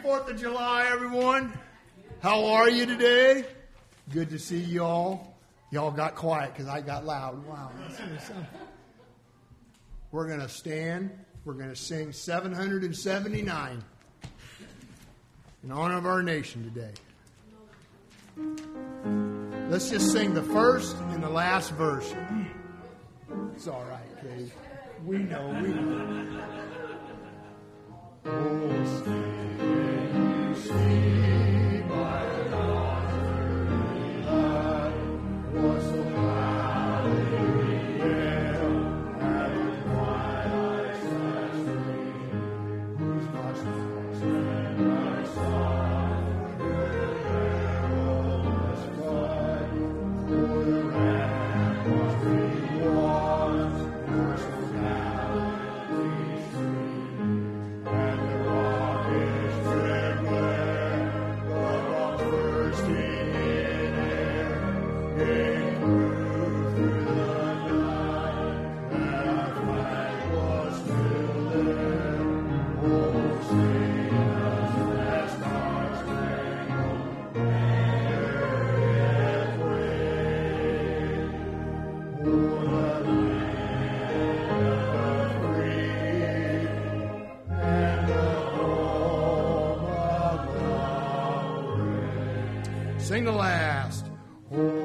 4th of July, everyone. How are you today? Good to see you all. Y'all got quiet because I got loud. Wow. We're going to stand. We're going to sing 779 in honor of our nation today. Let's just sing the first and the last verse. It's all right, Kate. We know. Oh, stay by the water, was so loud in the air, and twilight's last stream, whose much lost and I saw, the perilous flood, for the ramparts rewards, were so gallantly streamed, and the rockets trembling, the bombs bursting in air, came through the night, and our flag was still there. Oh, sing us that star-spangled banner yet wave. Oh, the land of the free and the home of glory. Sing the last. Oh,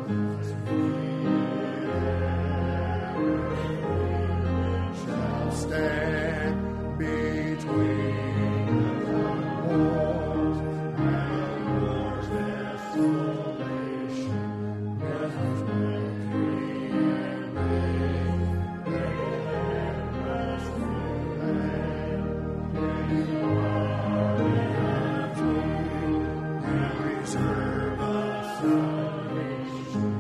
shall stand between the wars and the war's desolation. Death's victory and reign, and rest in land. May God be true and reserve us salvation.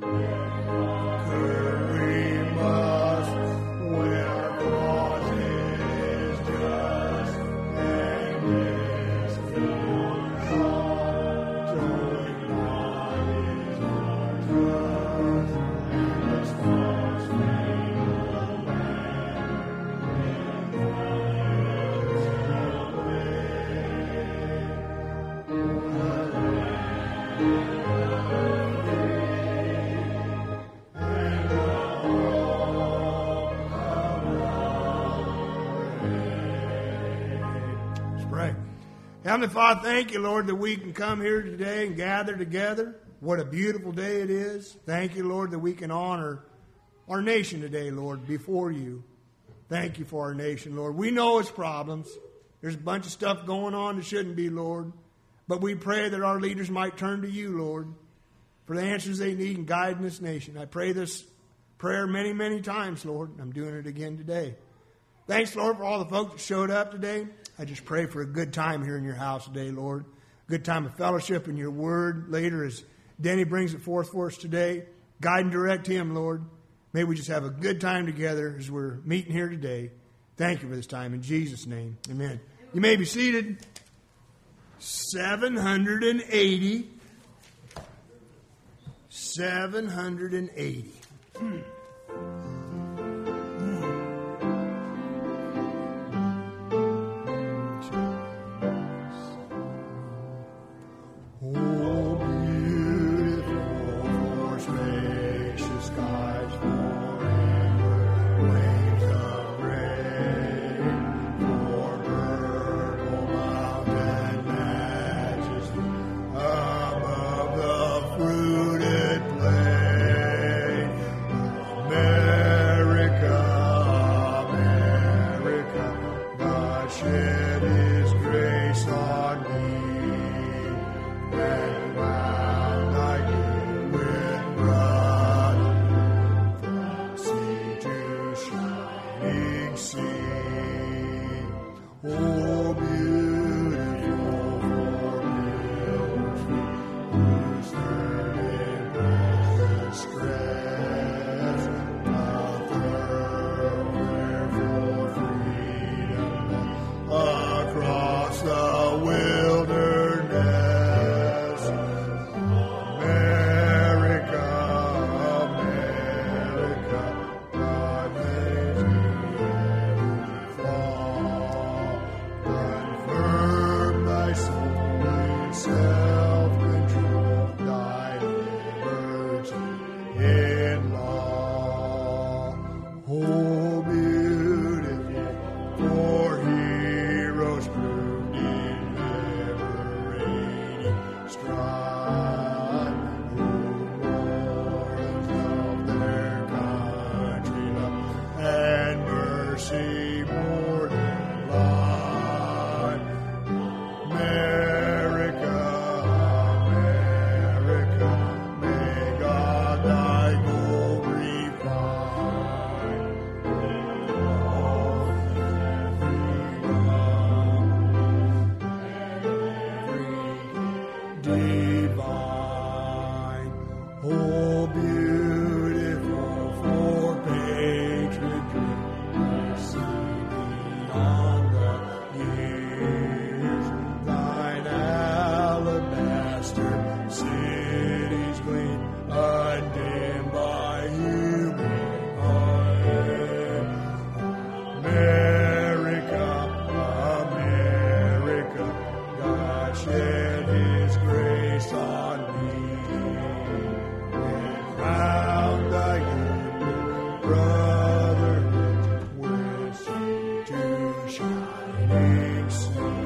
We must, when our cause is just, and is beyond thought, knowing God is our trust, and the star-spangled banner in triumphs Let's pray. Heavenly Father, thank you, Lord, that we can come here today and gather together. What a beautiful day it is. Thank you, Lord, that we can honor our nation today, Lord, before you. Thank you for our nation, Lord. We know its problems. There's a bunch of stuff going on that shouldn't be, Lord. But we pray that our leaders might turn to you, Lord, for the answers they need in guiding this nation. I pray this prayer many, many times, Lord, and I'm doing it again today. Thanks, Lord, for all the folks that showed up today. I just pray for a good time here in your house today, Lord. Good time of fellowship in your word later as Denny brings it forth for us today. Guide and direct him, Lord. May we just have a good time together as we're meeting here today. Thank you for this time. In Jesus' name, amen. You may be seated. 780. 780. Oh, beautiful for spacious skies forever, waves of rain, for purple mountain majesty, above the fruited plain. God, who mourned of their country love and mercy more than life. America, America, may God thy glory find. Divine, oh beautiful for patriotry, mercy on the years. Thine alabaster cities gleam, undimmed by human eye. America, America, God shed His grace on me, and crowned thy goodness, brotherhood, with to shining sea.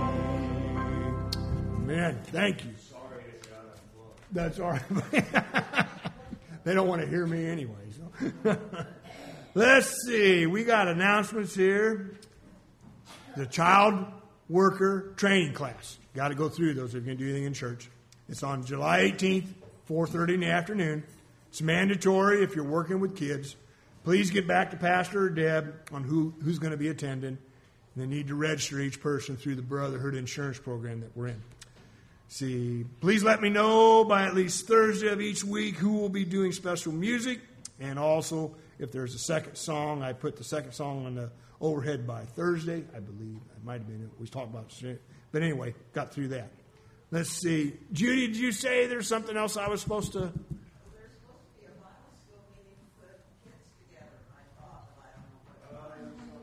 Amen. Thank you. That's all right. They don't want to hear me anyway. So. Let's see. We got announcements here. The child worker training class. Got to go through those if you're going to do anything in church. It's on July 18th, 4:30 in the afternoon. It's mandatory if you're working with kids. Please get back to Pastor or Deb on who's going to be attending. And they need to register each person through the Brotherhood Insurance Program that we're in. See, please let me know by at least Thursday of each week who will be doing special music. And also, if there's a second song, I put the second song on the overhead by Thursday, I believe. It might have been, we talked about it. But anyway, got through that. Let's see. Judy, did you say there's something else I was supposed to? There's supposed to be a Bible school meeting to put kids together, I thought, but I don't know.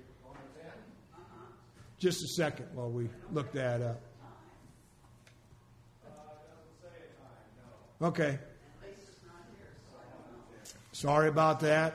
Just a second while we look that up. Okay. Sorry about that.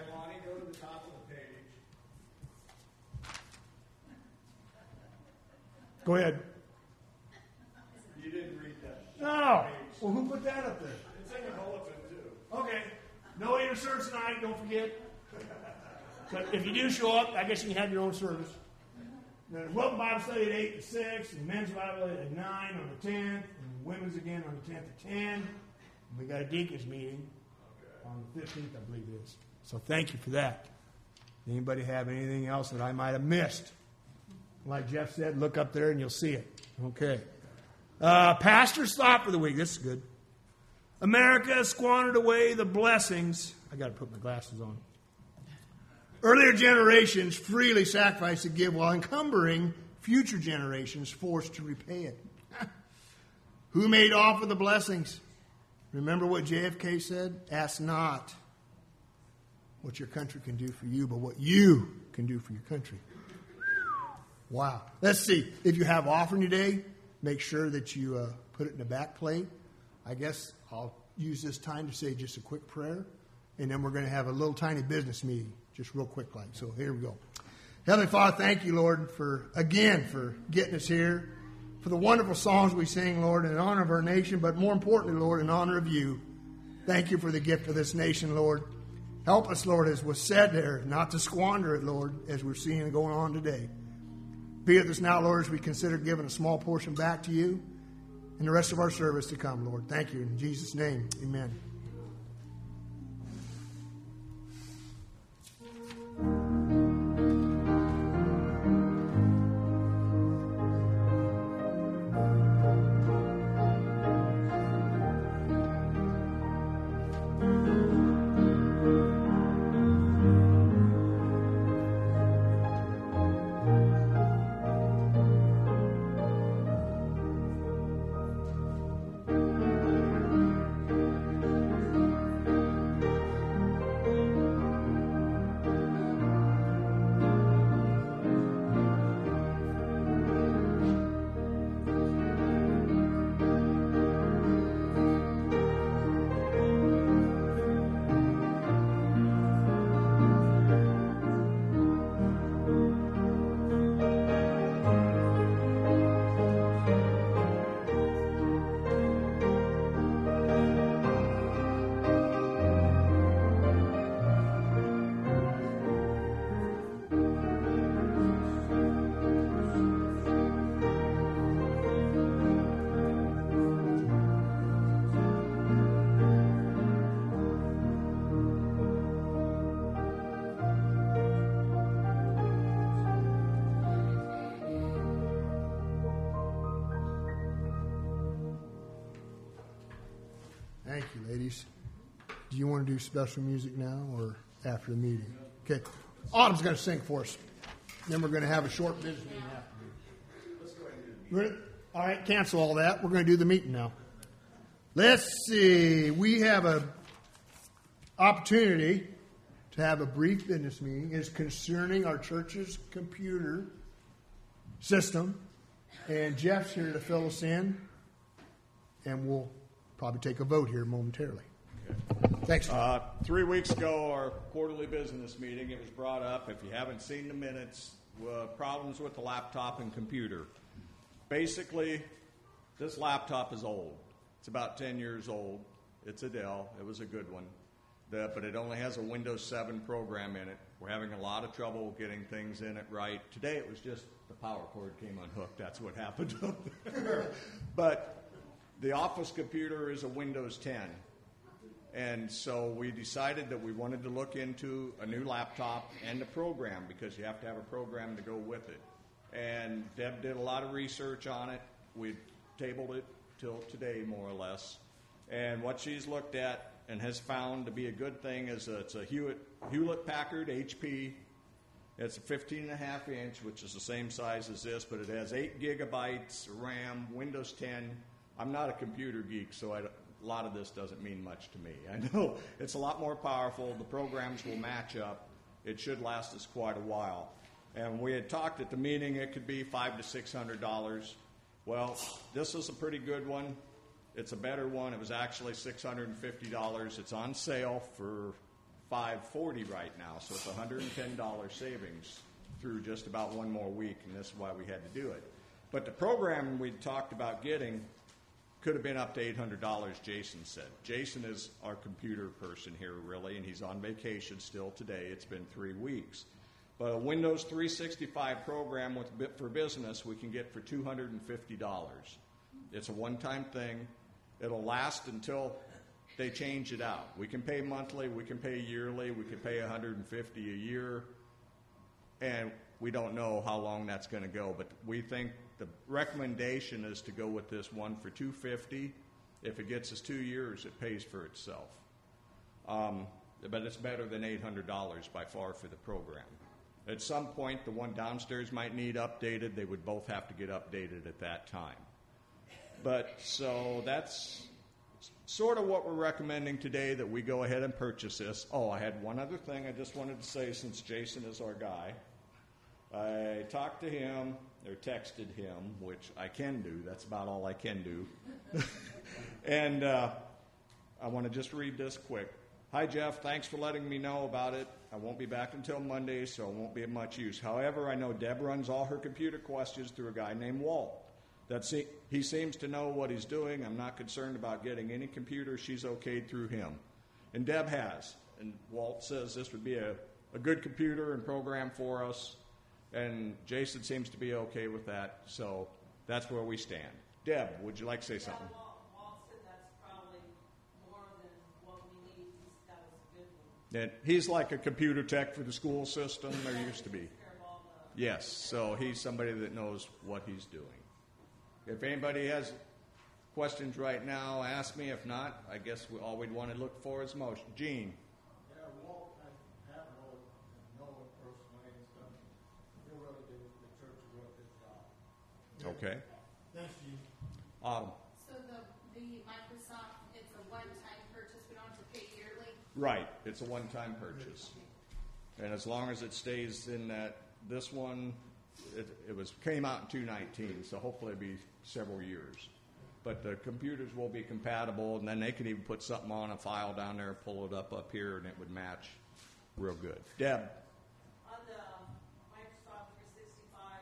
Go ahead. You didn't read that. No. Well, who put that up there? It's in the bulletin, too. Okay. No inner service tonight, don't forget. But if you do show up, I guess you can have your own service. There's welcome Bible study at 8 to 6, and men's Bible at 9 on the 10th, and women's again on the 10th at 10. And we got a deacons meeting on the 15th, I believe it is. So thank you for that. Anybody have anything else that I might have missed? Like Jeff said, look up there and you'll see it. Okay. Pastor's thought for the week. This is good. America has squandered away the blessings. I got to put my glasses on. Earlier generations freely sacrificed to give while encumbering future generations forced to repay it. Who made off with the blessings? Remember what JFK said? Ask not what your country can do for you, but what you can do for your country. Wow. Let's see. If you have offering today, make sure that you put it in the back plate. I guess I'll use this time to say just a quick prayer, and then we're going to have a little tiny business meeting, just real quick like. So here we go. Heavenly Father, thank you, Lord, for getting us here, for the wonderful songs we sing, Lord, in honor of our nation, but more importantly, Lord, in honor of you. Thank you for the gift of this nation, Lord. Help us, Lord, as was said there, not to squander it, Lord, as we're seeing going on today. Be with us now, Lord, as we consider giving a small portion back to you and the rest of our service to come, Lord. Thank you. In Jesus' name, amen. Thank you, ladies. Do you want to do special music now or after the meeting? Okay. Autumn's going to sing for us. Then we're going to have a short business meeting after. Let's go ahead and do the meeting. All right, cancel all that. We're going to do the meeting now. Let's see. We have a opportunity to have a brief business meeting. It's concerning our church's computer system. And Jeff's here to fill us in. And we'll probably take a vote here momentarily. Thanks. 3 weeks ago, our quarterly business meeting, it was brought up, if you haven't seen the minutes, problems with the laptop and computer. Basically, this laptop is old. It's about 10 years old. It's a Dell. It was a good one. But it only has a Windows 7 program in it. We're having a lot of trouble getting things in it right. Today it was just the power cord came unhooked. That's what happened up there. But the office computer is a Windows 10. And so we decided that we wanted to look into a new laptop and a program because you have to have a program to go with it. And Deb did a lot of research on it. We tabled it till today, more or less. And what she's looked at and has found to be a good thing is it's a Hewlett-Packard HP. It's a 15.5 inch, which is the same size as this, but it has 8 gigabytes RAM, Windows 10. I'm not a computer geek, so a lot of this doesn't mean much to me. I know it's a lot more powerful. The programs will match up. It should last us quite a while. And we had talked at the meeting it could be $500 to $600. Well, this is a pretty good one. It's a better one. It was actually $650. It's on sale for $540 right now, so it's $110 savings through just about one more week, and this is why we had to do it. But the program we talked about getting could have been up to $800, Jason said. Jason is our computer person here, really, and he's on vacation still today. It's been 3 weeks. But a Windows 365 program for business we can get for $250. It's a one-time thing. It'll last until they change it out. We can pay monthly, we can pay yearly, we can pay $150 a year, and we don't know how long that's going to go. But we think the recommendation is to go with this one for $250. If it gets us 2 years, it pays for itself. But it's better than $800 by far for the program. At some point, the one downstairs might need updated. They would both have to get updated at that time. But so that's sort of what we're recommending today, that we go ahead and purchase this. Oh, I had one other thing I just wanted to say since Jason is our guy. I talked to him, or texted him, which I can do. That's about all I can do. And I want to just read this quick. Hi, Jeff. Thanks for letting me know about it. I won't be back until Monday, so it won't be of much use. However, I know Deb runs all her computer questions through a guy named Walt. He seems to know what he's doing. I'm not concerned about getting any computer. She's okayed through him. And Deb has. And Walt says this would be a good computer and program for us. And Jason seems to be okay with that. So that's where we stand. Deb, would you like to say something? Walt said that's probably more than what we need. That was a good one. And he's like a computer tech for the school system. There used to be. Yes, so he's somebody that knows what he's doing. If anybody has questions right now, ask me. If not, I guess all we'd want to look for is motion. Gene. Yeah, Walt, I happen to know him personally and stuff. He really did the church a real good job. Okay. Thanks, Gene. So the Microsoft, it's a one-time purchase. We don't have to pay yearly? Right. It's a one-time purchase. And as long as it stays in this one, it came out in 2019, so hopefully it'll be several years. But the computers will be compatible, and then they can even put something on a file down there, pull it up here, and it would match real good. Deb. On the Microsoft 365,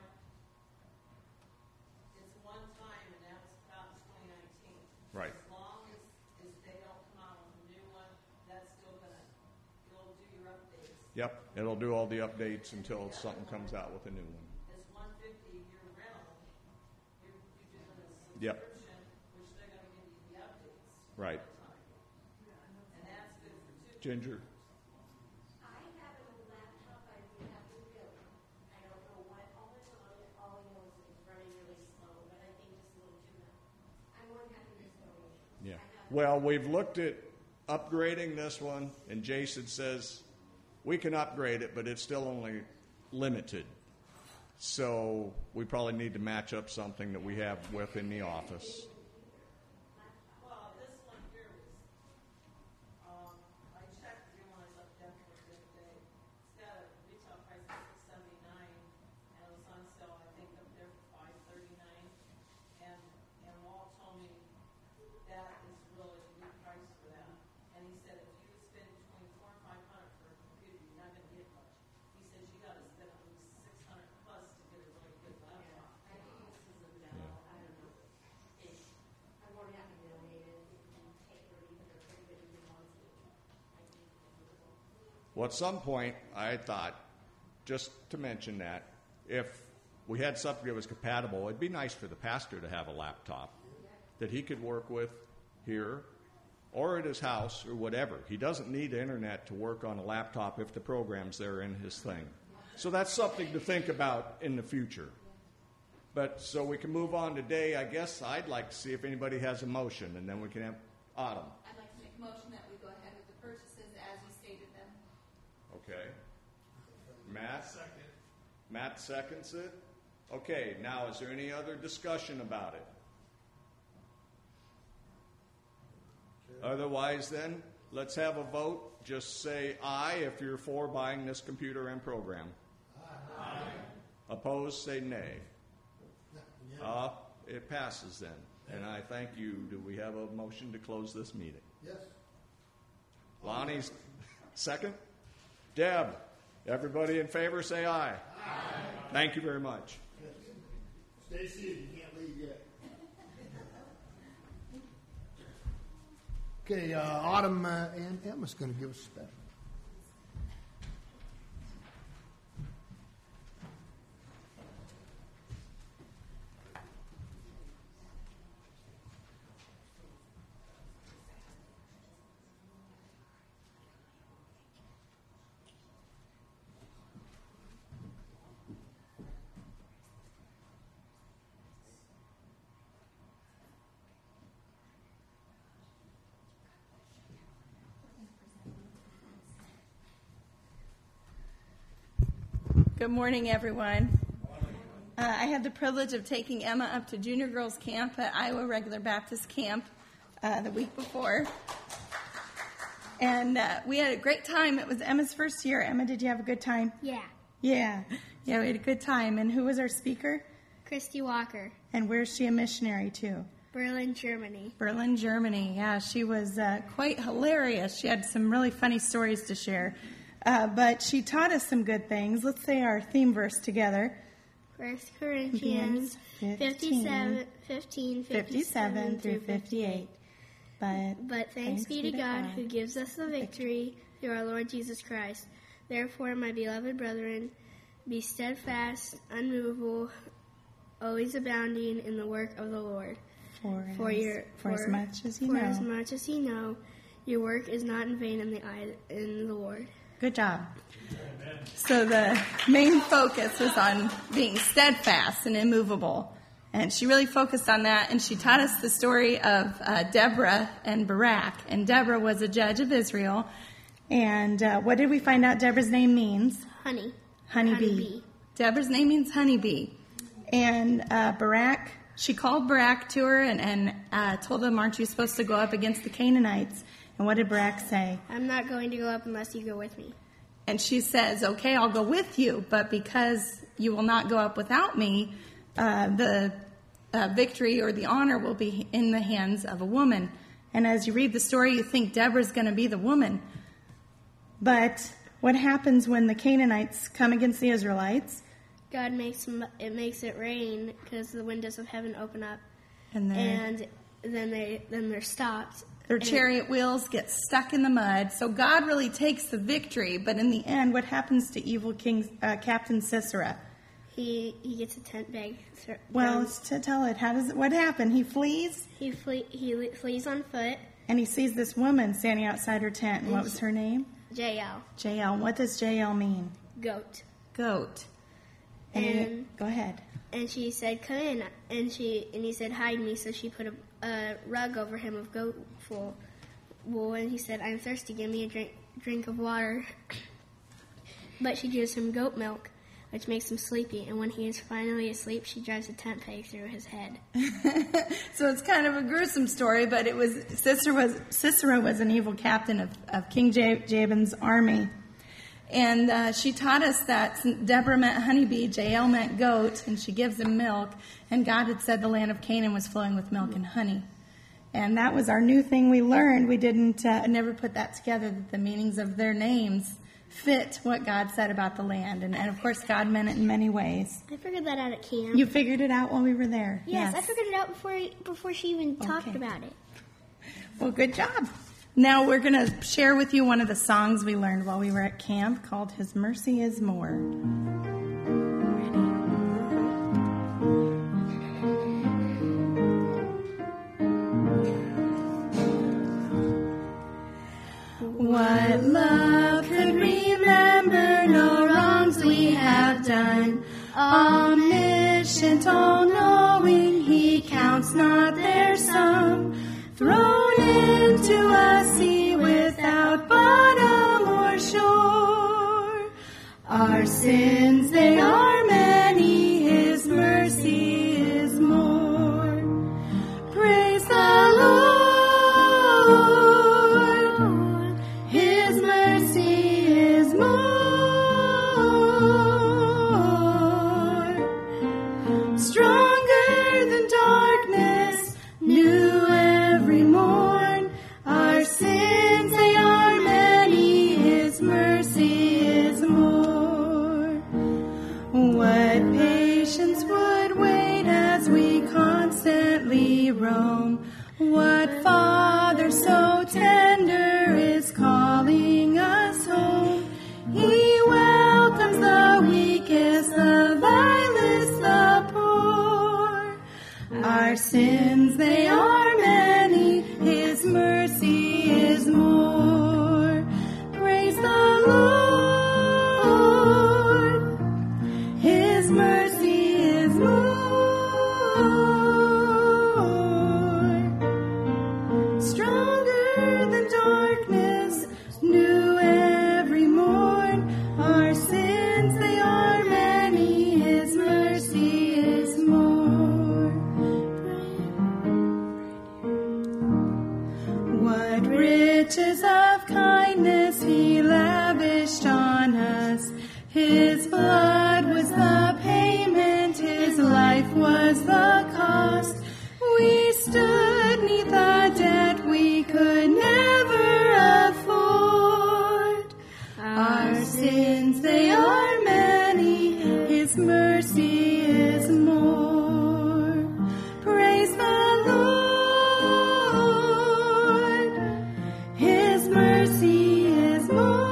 it's one time, and that was about 2019. Right. As long as they don't come out with a new one, that's still it'll do your updates. Yep. It'll do all the updates until something comes out with a new one. It's $150 a year rental. You're doing a Yep. subscription, which they're going to give you the updates. Right. all the time. And that's good for two. Ginger. I have a laptop I have to build. I don't know what all is on it. All I know is it's running really slow, but I think just a little too much. I'm more than happy with this donation. Yeah. I have Well, we've looked at upgrading this one, and Jason says we can upgrade it, but it's still only limited. So we probably need to match up something that we have within the office. Well, this one here was, I checked the one I was up there for the other day. It's got a retail price of $679, and it was on sale, I think, up there for $539. And Walt told me that is really a good price for that. And he said if you spend between $400 and $500 for a computer, you're not going to get much. He says you got to spend at least $600 plus to get a really good laptop. I think this is a Dell, I don't know. I won't have to donate it, you can take it or leave it, or pretty good if you want to. I think it's movable. Well, at some point, I thought, just to mention that, if we had something that was compatible, it'd be nice for the pastor to have a laptop that he could work with here or at his house or whatever. He doesn't need the internet to work on a laptop if the program's there in his thing. So that's something to think about in the future. But so we can move on today. I guess I'd like to see if anybody has a motion, and then we can have Autumn. I'd like to make a motion that we go ahead with the purchases as you stated them. Okay. Matt seconds it. Okay, now is there any other discussion about it? Otherwise, then, let's have a vote. Just say aye if you're for buying this computer and program. Aye. Opposed, say nay. It passes then. And I thank you. Do we have a motion to close this meeting? Yes. Lonnie's second. Deb, everybody in favor, say aye. Aye. Thank you very much. Stay seated, you can't leave yet. Okay, Autumn and Emma's going to give us a special. Good morning, everyone. I had the privilege of taking Emma up to junior girls camp at Iowa Regular Baptist Camp the week before. And we had a great time. It was Emma's first year. Emma, did you have a good time? Yeah. Yeah, we had a good time. And who was our speaker? Christy Walker, And where's she a missionary to? Berlin, Germany. Berlin, Germany. Yeah, she was quite hilarious. She had some really funny stories to share. But she taught us some good things. Let's say our theme verse together. 1 Corinthians 15, 57 through 58. But thanks be to God who gives us the victory through our Lord Jesus Christ. Therefore, my beloved brethren, be steadfast, unmovable, always abounding in the work of the Lord. For as much as you know, your work is not in vain in the Lord. Good job. Amen. So the main focus was on being steadfast and immovable. And she really focused on that, and she taught us the story of Deborah and Barak. And Deborah was a judge of Israel. And what did we find out Deborah's name means? Honeybee. Deborah's name means honeybee. And Barak, she called Barak to her and told him, aren't you supposed to go up against the Canaanites? And what did Barak say? I'm not going to go up unless you go with me. And she says, okay, I'll go with you, but because you will not go up without me, the victory or the honor will be in the hands of a woman. And as you read the story, you think Deborah's going to be the woman. But what happens when the Canaanites come against the Israelites? God makes it rain because the windows of heaven open up, And then they're stopped. Their chariot wheels get stuck in the mud. So God really takes the victory. But in the end, what happens to evil Captain Sisera? He gets a tent peg. Well, to tell it, what happened? He flees? He flees on foot. And he sees this woman standing outside her tent. And what was her name? Jael. Jael. What does Jael mean? Goat. And go ahead. And she said, come in. And he said, hide me. So she put a rug over him of goat wool, and he said, "I'm thirsty, give me a drink of water." But she gives him goat milk, which makes him sleepy, and when he is finally asleep, she drives a tent peg through his head. So it's kind of a gruesome story, but it was Sisera was an evil captain of King Jabin's army. And she taught us that Deborah meant honeybee, Jael meant goat, and she gives him milk. And God had said the land of Canaan was flowing with milk and honey. And that was our new thing we learned. We didn't never put that together, that the meanings of their names fit what God said about the land. And of course, God meant it in many ways. I figured that out at camp. You figured it out while we were there? Yes. I figured it out before she even talked about it. Well, good job. Now we're going to share with you one of the songs we learned while we were at camp called His Mercy is More. What love could remember no wrongs we have done? Omniscient, all-knowing, He counts not their sum. Thrown into a sea without bottom or shore. Our sins, they are many, His mercy is more. Praise the Lord, His mercy is more. Stronger than darkness, new every morn. Our sins, they are many, His mercy is more. What patience would wait as we constantly roam? What Father so tender is calling us home? He welcomes the weakest, the vilest, the poor. Our sins, they are many, His mercy is more. Praise the Lord, His mercy is more. Stronger than darkness, new every morn. Our sins, they are many, His mercy is more. What riches of kindness He lavished on us. His blood was the payment, His life was the cost. We stood 'neath a debt we could never afford. Our sins, they are many, His mercy is more. Praise the Lord, His mercy is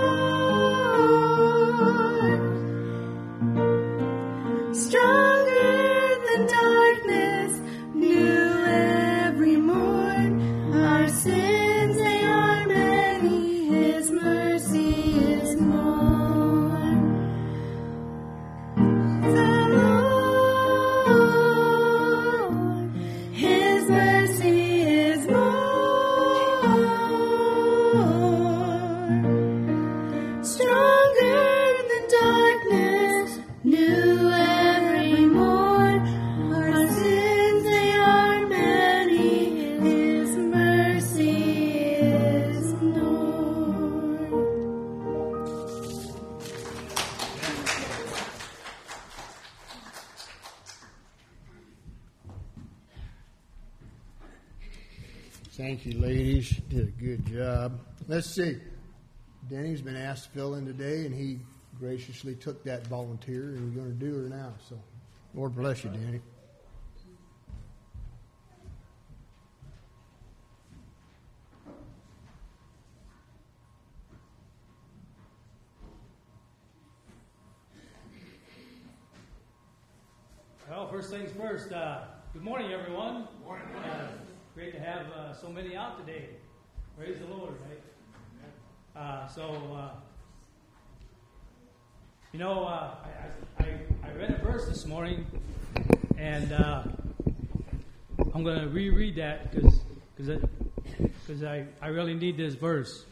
more. Stronger than darkness, new every morn. Our sins, they are many, His mercy is more. The Lord, His mercy is more. Stronger than darkness, new every morn. Our sins, they are many, His mercy is more. Thank you, ladies. You did a good job. Let's see. Denny's been asked to fill in today, and he graciously took that volunteer, and we're going to do her now. So, Lord bless you, Danny. Well, first things first. Good morning, everyone. Good morning. Great to have so many out today. Praise the Lord, right? I read a verse this morning, and I'm going to reread that because I really need this verse.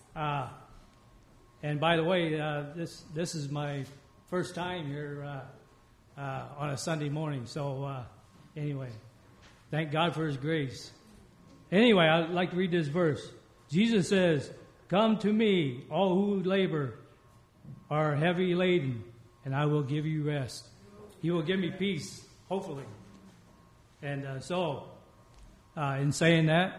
And by the way, this is my first time here on a Sunday morning. So anyway, thank God for His grace. Anyway, I'd like to read this verse. Jesus says, "Come to me, all who labor are heavy laden, and I will give you rest." He will give me peace, hopefully. And so, in saying that,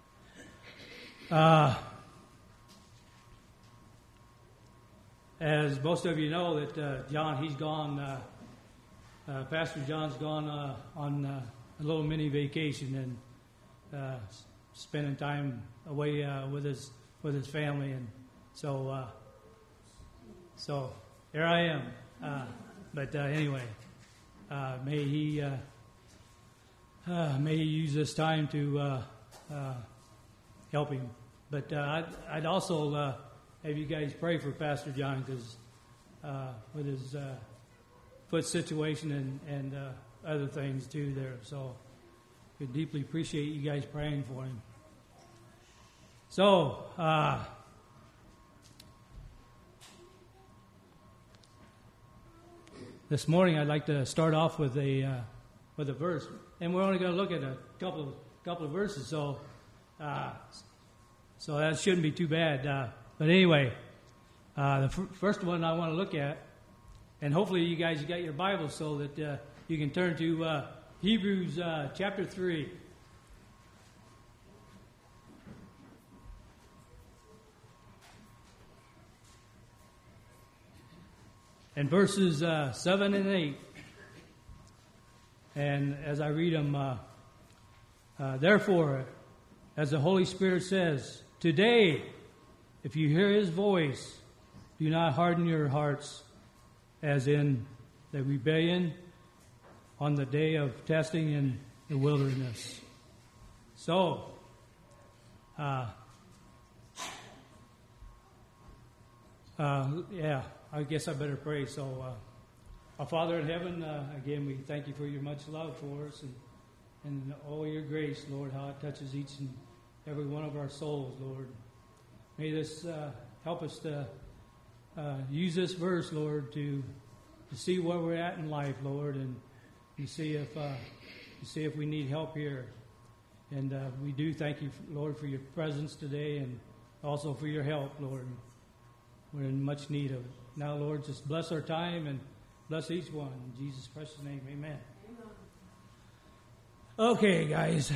as most of you know, that John, he's gone, Pastor John's gone on a little mini vacation and spending time away with his family, and so here I am. But anyway, may he use this time to help him. But I'd also have you guys pray for Pastor John, because with his foot situation and other things too there. So we deeply appreciate you guys praying for him. So this morning I'd like to start off with a verse, and we're only going to look at a couple of verses. So that shouldn't be too bad. But anyway, the first one I want to look at, and hopefully you guys got your Bibles so that you can turn to Hebrews chapter 3. And verses 7 and 8. And as I read them, therefore, as the Holy Spirit says, today, if you hear His voice, do not harden your hearts as in the rebellion on the day of testing in the wilderness. So, I guess I better pray. So, our Father in heaven, again, we thank you for your much love for us and all your grace, Lord, how it touches each and every one of our souls, Lord. May this help us to use this verse, Lord, to see where we're at in life, Lord, and see if we need help here. And we do thank you, Lord, for your presence today and also for your help, Lord. We're in much need of it. Now, Lord, just bless our time and bless each one. In Jesus' precious name, amen. Okay, guys.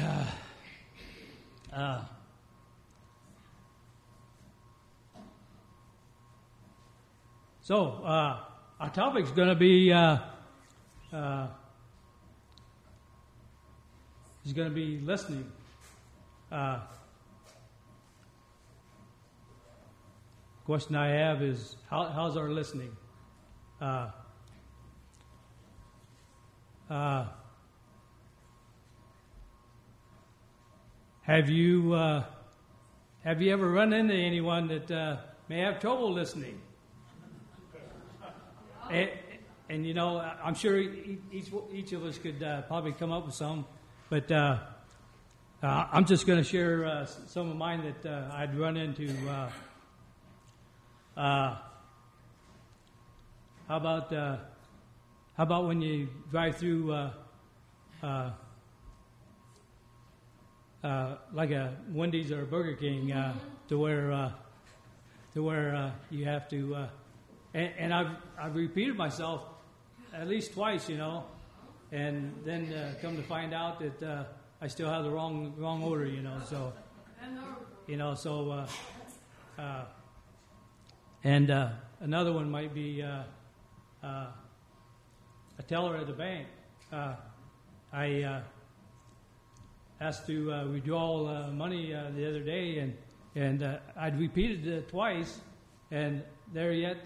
So, our topic's going to be listening. Question I have is, how's our listening? Have you ever run into anyone that may have trouble listening? And you know, I'm sure each of us could probably come up with some, but I'm just going to share some of mine that I'd run into. How about when you drive through like a Wendy's or a Burger King to where you have to, and I've repeated myself at least twice, you know, and then come to find out that I still have the wrong order, you know. So, and another one might be a teller at the bank. I asked to withdraw money the other day, and I'd repeated it twice, and there yet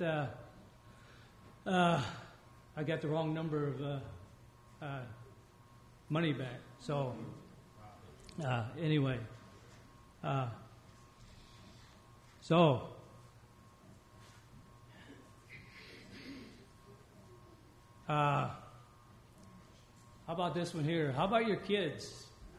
I got the wrong number of money back. So anyway, so how about this one here? How about your kids?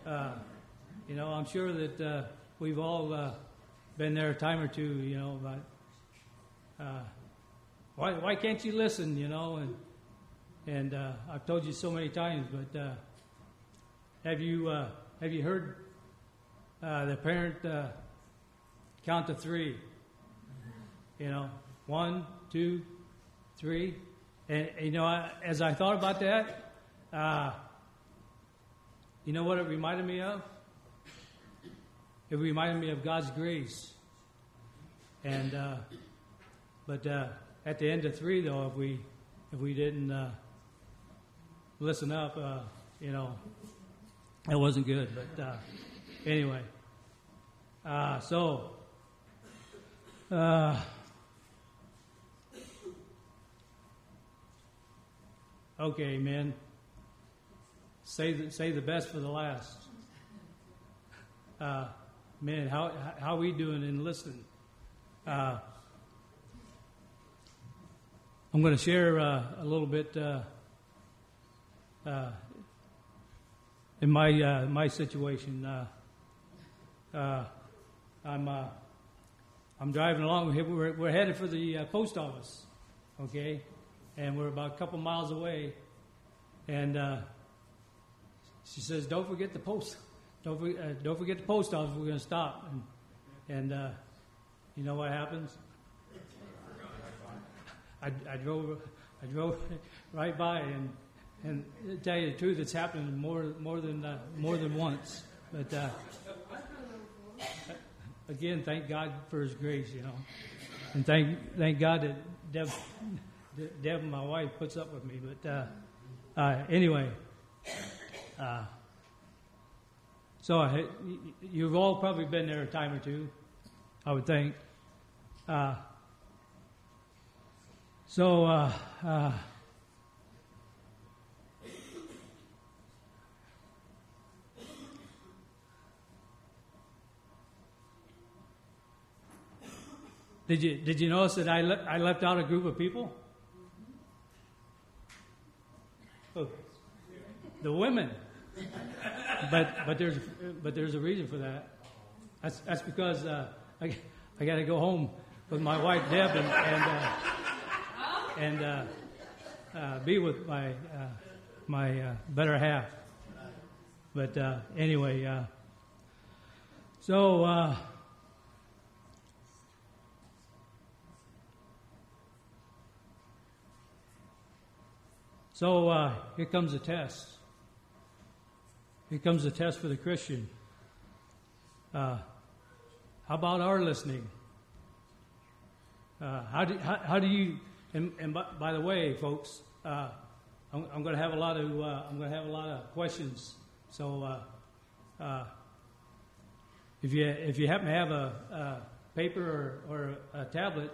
I'm sure that we've all been there a time or two, but why can't you listen, And I've told you so many times, but have you heard the parent count to 3? 1, 2, 3. And as I thought about that, you know what it reminded me of? It reminded me of God's grace. And but at the end of 3, though, if we didn't listen up, it wasn't good. But anyway, okay, man. Save the best for the last. Man, how we doing in listening? I'm going to share a little bit in my situation. I'm driving along. We're headed for the post office, okay, and we're about a couple miles away. And she says, "Don't forget the post. Don't forget the post office. We're going to stop." And you know what happens? I drove right by, and to tell you the truth, it's happened more than once. But again, thank God for His grace, and thank God that Deb, my wife, puts up with me. But anyway, so you've all probably been there a time or two, I would think. Did you notice that I left out a group of people? Oh, the women. But there's a reason for that. That's because I got to go home with my wife Deb and be with my better half. But anyway, so here comes a test. Here comes a test for the Christian. How about our listening? How do you? And by the way, folks, I'm going to have a lot of questions. So if you happen to have a paper or a tablet,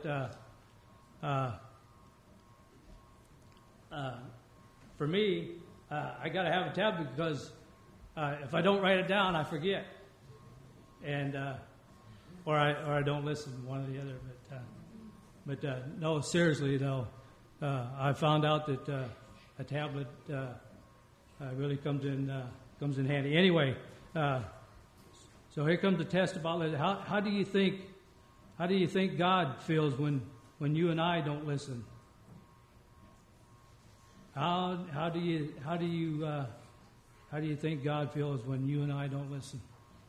for me, I got to have a tablet because if I don't write it down, I forget, and or I don't listen, one or the other. But no, seriously though, I found out that a tablet really comes in handy. Anyway, so here comes the test about listening. How do you think God feels when you and I don't listen? How do you think God feels when you and I don't listen?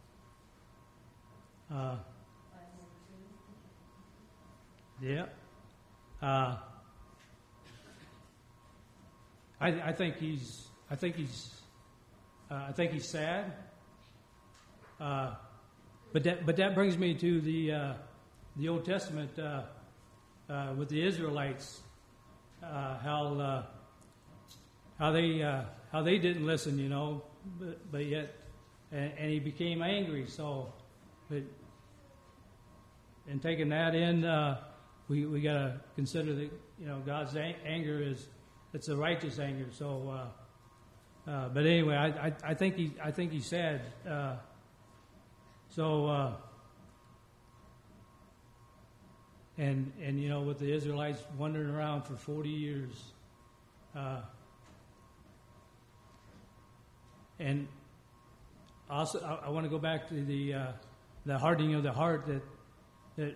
Yeah. I think he's sad. But that brings me to the Old Testament with the Israelites, how they didn't listen, but yet, and he became angry. So, but and taking that in, we got to consider that God's anger it's a righteous anger. So, but anyway, I think he's sad. And with the Israelites wandering around for 40 years. And also, I want to go back to the hardening of the heart that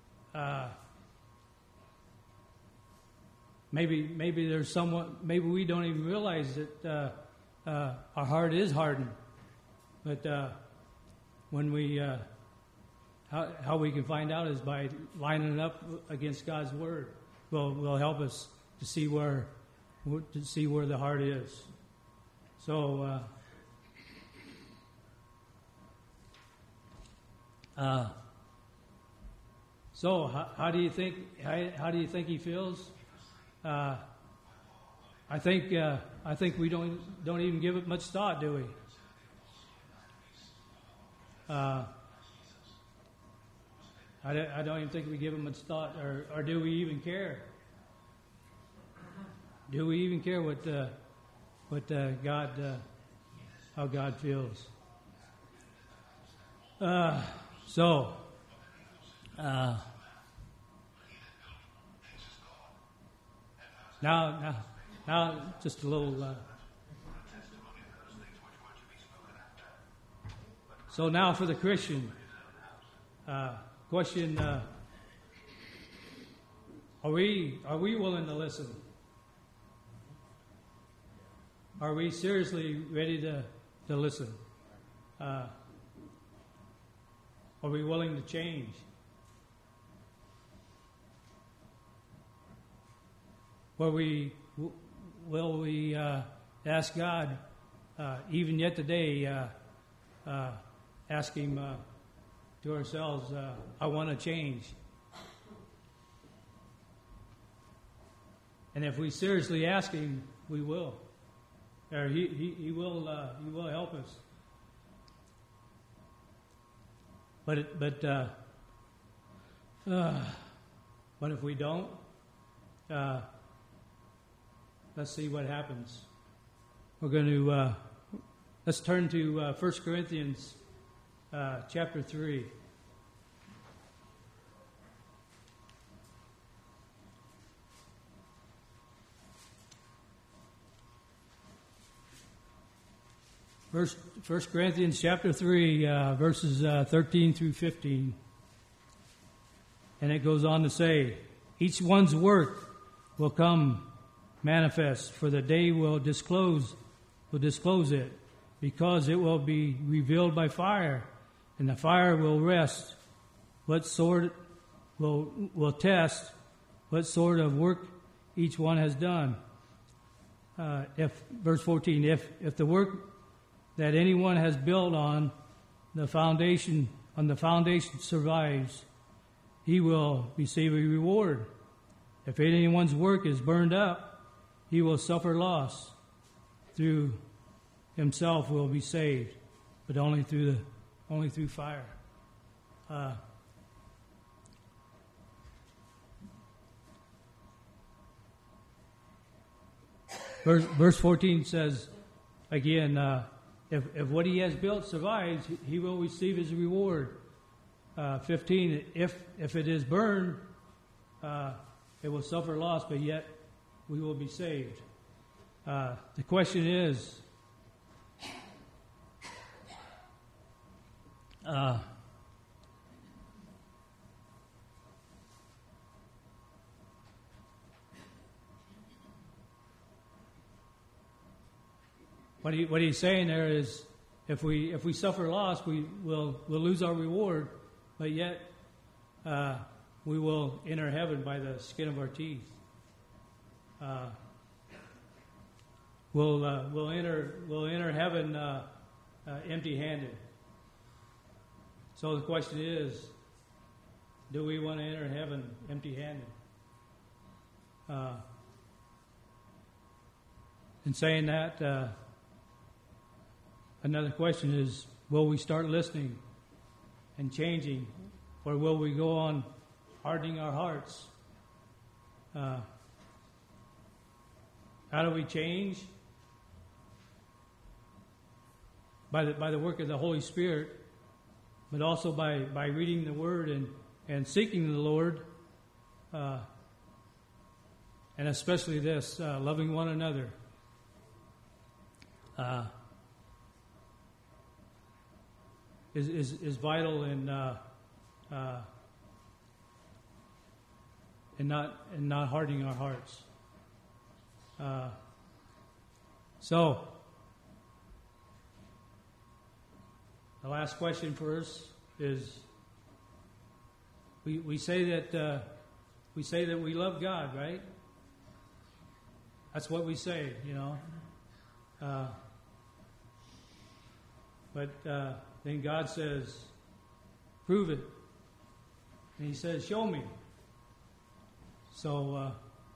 maybe there's someone, maybe we don't even realize that our heart is hardened. But when we how we can find out is by lining it up against God's word. Will help us to see where the heart is. So. So how do you think he feels? I think we don't even give it much thought, do we? I don't even think we give it much thought, or do we even care? Do we even care what God how God feels? So, now, just a little. So now for the Christian question: Are we willing to listen? Are we seriously ready to listen? Are we willing to change? Will we ask God, even yet today, ask Him to ourselves, I want to change. And if we seriously ask Him, we will. Or He will help us. But if we don't, let's see what happens. We're going to let's turn to 1 Corinthians chapter 3. First Corinthians chapter 3, verses 13 through 15. And it goes on to say, each one's work will come manifest, for the day will disclose it, because it will be revealed by fire, and the fire will test what sort of work each one has done. Verse 14, if the work that anyone has built on the foundation survives, he will receive a reward. If anyone's work is burned up, he will suffer loss. Through himself will be saved, but only through fire. Verse 14 says again, if what he has built survives, he will receive his reward. 15, if it is burned, it will suffer loss, but yet we will be saved. The question is, what he's saying there is, if we suffer loss, we'll lose our reward, but yet we will enter heaven by the skin of our teeth. We'll enter heaven empty-handed. So the question is, do we want to enter heaven empty-handed? In saying that, another question is, will we start listening and changing, or will we go on hardening our hearts? How do we change? By the work of the Holy Spirit, but also by reading the Word and seeking the Lord, and especially this, loving one another. is vital in not hardening our hearts. So, the last question for us is: we say that we love God, right? That's what we say, you know. But then God says, "Prove it," and He says, "Show me." So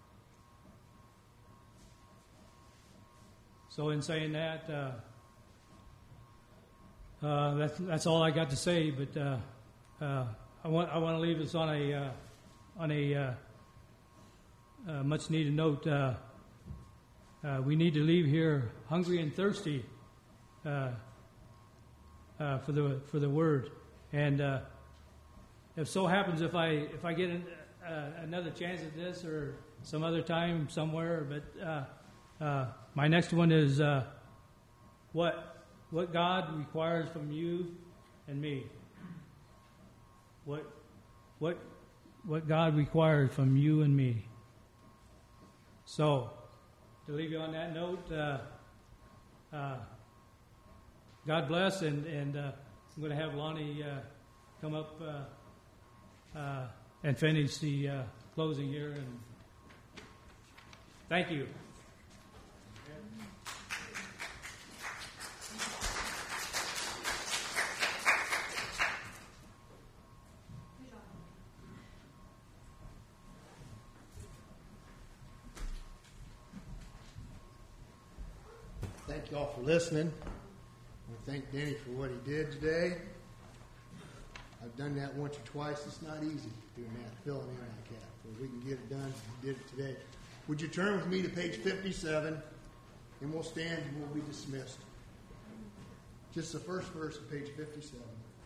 in saying that, that's all I got to say. But I want to leave us on a much needed note. We need to leave here hungry and thirsty for the Word. And if so happens, if I get another chance at this or some other time somewhere, but my next one is what God requires from you and me. What God requires from you and me. So, to leave you on that note, God bless, and I'm going to have Lonnie come up and finish the closing here. And thank you. Thank you all for listening. I thank Denny for what he did today. I've done that once or twice. It's not easy doing that, filling in like that. But we can get it done. We did it today. Would you turn with me to page 57, and we'll stand and we'll be dismissed. Just the first verse of page 57.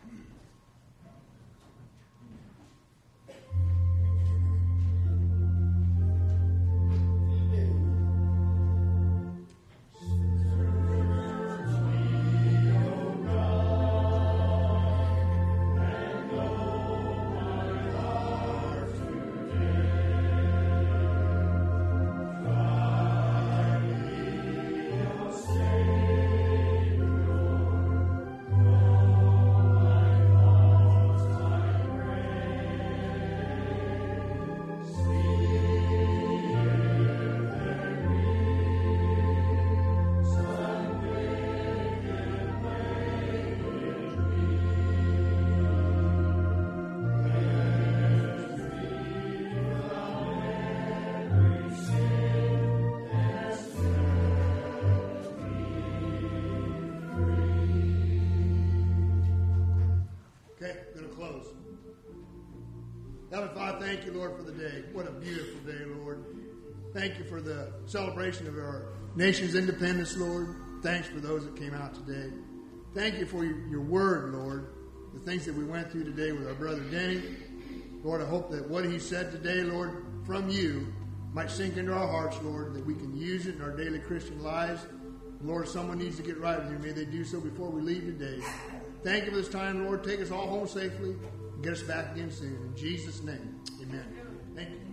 Heavenly Father, thank you, Lord, for the day. What a beautiful day, Lord. Thank you for the celebration of our nation's independence, Lord. Thanks for those that came out today. Thank you for your word, Lord. The things that we went through today with our brother Denny. Lord, I hope that what he said today, Lord, from you might sink into our hearts, Lord, that we can use it in our daily Christian lives. Lord, if someone needs to get right with you, may they do so before we leave today. Thank you for this time, Lord. Take us all home safely and get us back again soon. In Jesus' name, amen. Thank you.